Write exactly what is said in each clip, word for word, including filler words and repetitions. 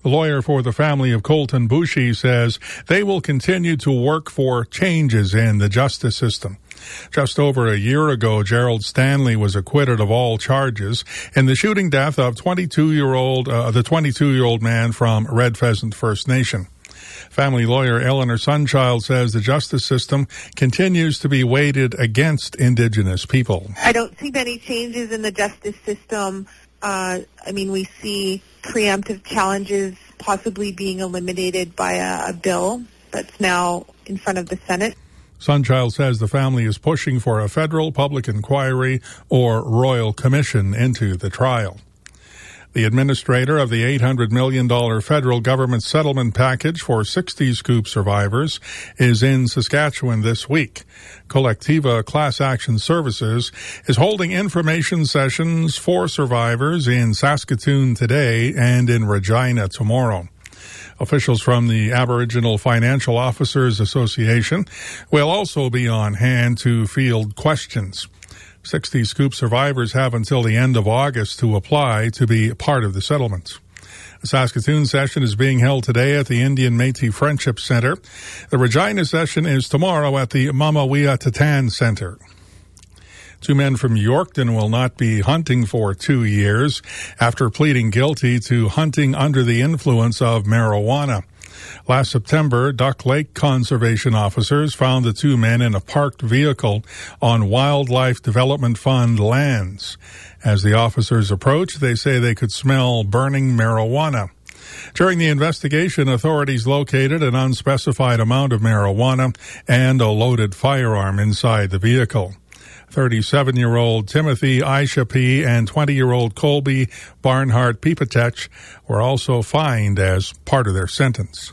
The lawyer for the family of Colton Boushie says they will continue to work for changes in the justice system. Just over a year ago, Gerald Stanley was acquitted of all charges in the shooting death of twenty-two-year-old, uh, the twenty-two-year-old man from Red Pheasant First Nation. Family lawyer Eleanor Sunchild says the justice system continues to be weighted against Indigenous people. I don't see many changes in the justice system. Uh, I mean, we see preemptive challenges possibly being eliminated by a, a bill that's now in front of the Senate. Sunchild says the family is pushing for a federal public inquiry or royal commission into the trial. The administrator of the eight hundred million dollars federal government settlement package for sixty Scoop survivors is in Saskatchewan this week. Collectiva Class Action Services is holding information sessions for survivors in Saskatoon today and in Regina tomorrow. Officials from the Aboriginal Financial Officers Association will also be on hand to field questions. sixty Scoop survivors have until the end of August to apply to be part of the settlement. The Saskatoon session is being held today at the Indian Métis Friendship Centre. The Regina session is tomorrow at the Mamawia Tatan Centre. Two men from Yorkton will not be hunting for two years after pleading guilty to hunting under the influence of marijuana. Last September, Duck Lake conservation officers found the two men in a parked vehicle on Wildlife Development Fund lands. As the officers approached, they say they could smell burning marijuana. During the investigation, authorities located an unspecified amount of marijuana and a loaded firearm inside the vehicle. thirty-seven-year-old Timothy Aishapi and twenty-year-old Colby Barnhart Pipatech were also fined as part of their sentence.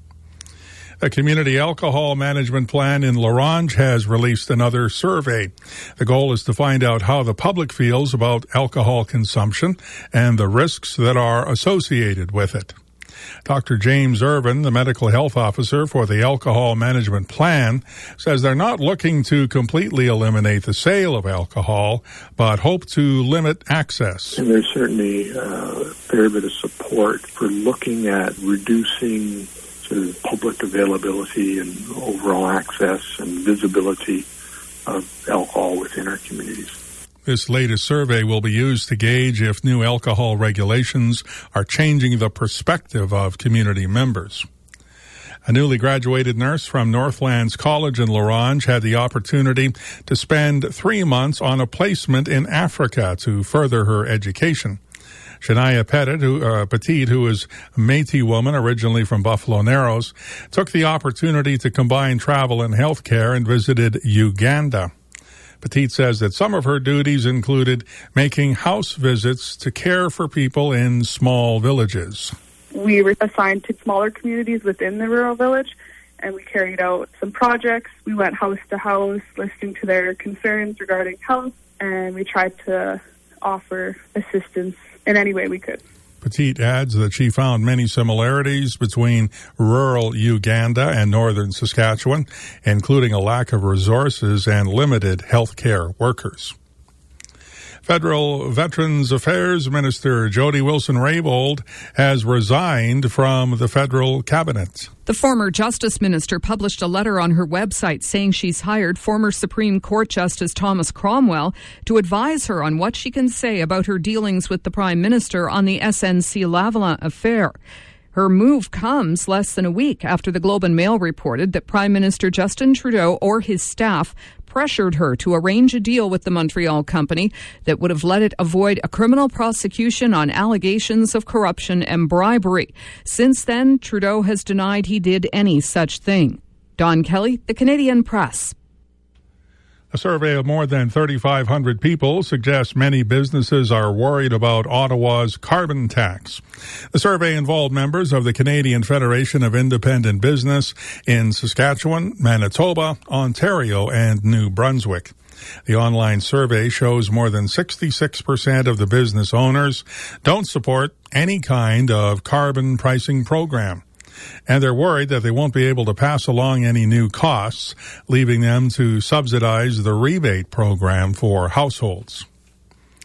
A community alcohol management plan in La Ronge has released another survey. The goal is to find out how the public feels about alcohol consumption and the risks that are associated with it. Doctor James Irvin, the medical health officer for the alcohol management plan, says they're not looking to completely eliminate the sale of alcohol, but hope to limit access. And there's certainly a fair bit of support for looking at reducing sort of public availability and overall access and visibility of alcohol within our communities. This latest survey will be used to gauge if new alcohol regulations are changing the perspective of community members. A newly graduated nurse from Northlands College in La Ronge had the opportunity to spend three months on a placement in Africa to further her education. Shania Petit, who, uh, Petit, who is a Métis woman originally from Buffalo Narrows, took the opportunity to combine travel and health care and visited Uganda. Petit says that some of her duties included making house visits to care for people in small villages. We were assigned to smaller communities within the rural village, and we carried out some projects. We went house to house, listening to their concerns regarding health, and we tried to offer assistance in any way we could. Petit adds that she found many similarities between rural Uganda and northern Saskatchewan, including a lack of resources and limited health care workers. Federal Veterans Affairs Minister Jody Wilson-Raybould has resigned from the federal cabinet. The former Justice Minister published a letter on her website saying she's hired former Supreme Court Justice Thomas Cromwell to advise her on what she can say about her dealings with the Prime Minister on the S N C-Lavalin affair. Her move comes less than a week after the Globe and Mail reported that Prime Minister Justin Trudeau or his staff pressured her to arrange a deal with the Montreal company that would have let it avoid a criminal prosecution on allegations of corruption and bribery. Since then, Trudeau has denied he did any such thing. Don Kelly, The Canadian Press. A survey of more than thirty-five hundred people suggests many businesses are worried about Ottawa's carbon tax. The survey involved members of the Canadian Federation of Independent Business in Saskatchewan, Manitoba, Ontario, and New Brunswick. The online survey shows more than sixty-six percent of the business owners don't support any kind of carbon pricing program. And they're worried that they won't be able to pass along any new costs, leaving them to subsidize the rebate program for households.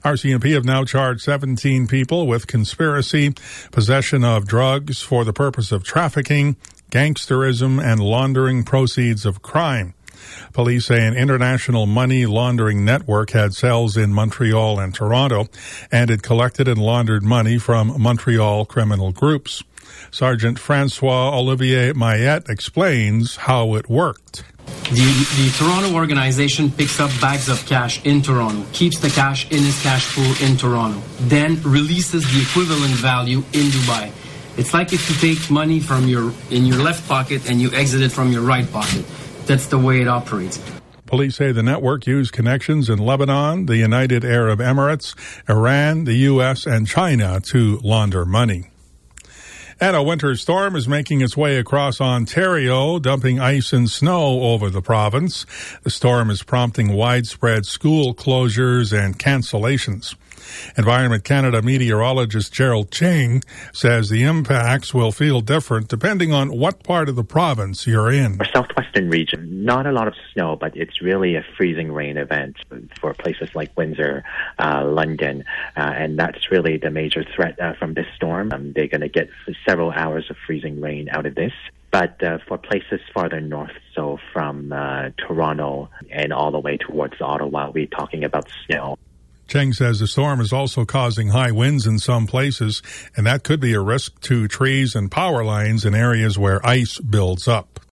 R C M P have now charged seventeen people with conspiracy, possession of drugs for the purpose of trafficking, gangsterism, and laundering proceeds of crime. Police say an international money laundering network had cells in Montreal and Toronto, and it collected and laundered money from Montreal criminal groups. Sergeant Francois Olivier Mayette explains how it worked. The, the Toronto organization picks up bags of cash in Toronto, keeps the cash in his cash pool in Toronto, then releases the equivalent value in Dubai. It's like if you take money from your in your left pocket and you exit it from your right pocket. That's the way it operates. Police say the network used connections in Lebanon, the United Arab Emirates, Iran, the U S, and China to launder money. And a winter storm is making its way across Ontario, dumping ice and snow over the province. The storm is prompting widespread school closures and cancellations. Environment Canada meteorologist Gerald Ching says the impacts will feel different depending on what part of the province you're in. Our southwestern region, not a lot of snow, but it's really a freezing rain event for places like Windsor, uh, London, uh, and that's really the major threat uh, from this storm. Um, they're going to get several hours of freezing rain out of this. But uh, for places farther north, so from uh, Toronto and all the way towards Ottawa, we're talking about snow. Cheng says the storm is also causing high winds in some places, and that could be a risk to trees and power lines in areas where ice builds up.